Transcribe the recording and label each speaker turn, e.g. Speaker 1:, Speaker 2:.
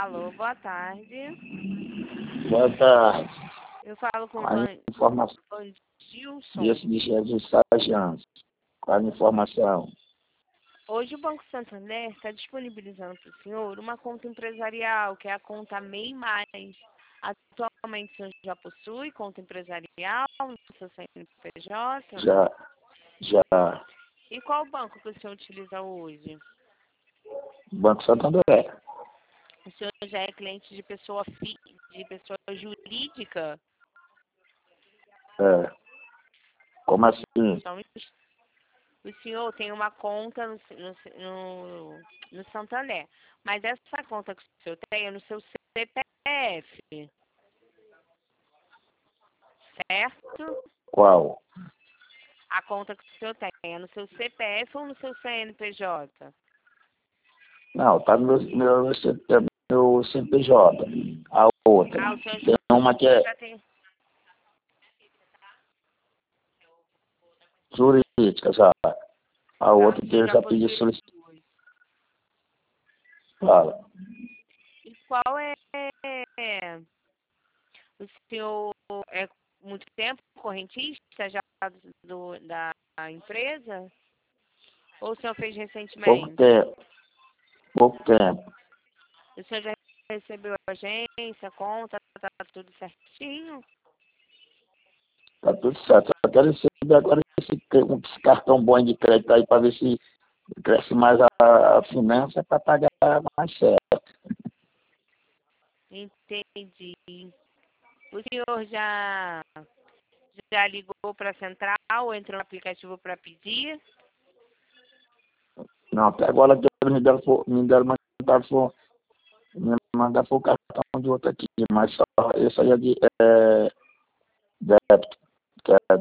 Speaker 1: Alô, boa tarde.
Speaker 2: Boa tarde.
Speaker 1: Eu falo com o
Speaker 2: A informação
Speaker 1: Vandilson.
Speaker 2: de Jesus Sargento. Qual a informação?
Speaker 1: Hoje o Banco Santander está disponibilizando para o senhor uma conta empresarial, que é a conta MEI+. Atualmente o senhor já possui conta empresarial no seu CNPJ?
Speaker 2: Já.
Speaker 1: E qual banco que o senhor utiliza hoje?
Speaker 2: Banco Santander.
Speaker 1: O senhor já é cliente de pessoa jurídica?
Speaker 2: É. Como assim?
Speaker 1: Então, o senhor tem uma conta no Santander, mas essa conta que o senhor tem é no seu CPF, certo?
Speaker 2: Qual?
Speaker 1: A conta que o senhor tem é no seu CPF ou no seu CNPJ?
Speaker 2: Não, tá no meu CPJ. A outra.
Speaker 1: O senhor
Speaker 2: Tem uma que é
Speaker 1: já tem.
Speaker 2: jurídica, já. A
Speaker 1: O
Speaker 2: outra que
Speaker 1: senhor
Speaker 2: eu
Speaker 1: já
Speaker 2: já pedi
Speaker 1: possui as
Speaker 2: solicitação.
Speaker 1: duas.
Speaker 2: Fala.
Speaker 1: E qual é. O senhor é muito tempo correntista já da empresa? Ou o senhor fez
Speaker 2: Pouco
Speaker 1: recentemente?
Speaker 2: tempo. Pouco tempo.
Speaker 1: O senhor já recebeu a agência, conta, tá tudo certinho?
Speaker 2: Tá tudo certo. Eu quero receber agora esse cartão bom de crédito aí para ver se cresce mais a finança para pagar mais certo.
Speaker 1: Entendi. O senhor já ligou para a central, entrou no aplicativo para pedir?
Speaker 2: Não, até agora que eles me mandar foi o cartão de outro aqui, mas só esse aí é de débito, que é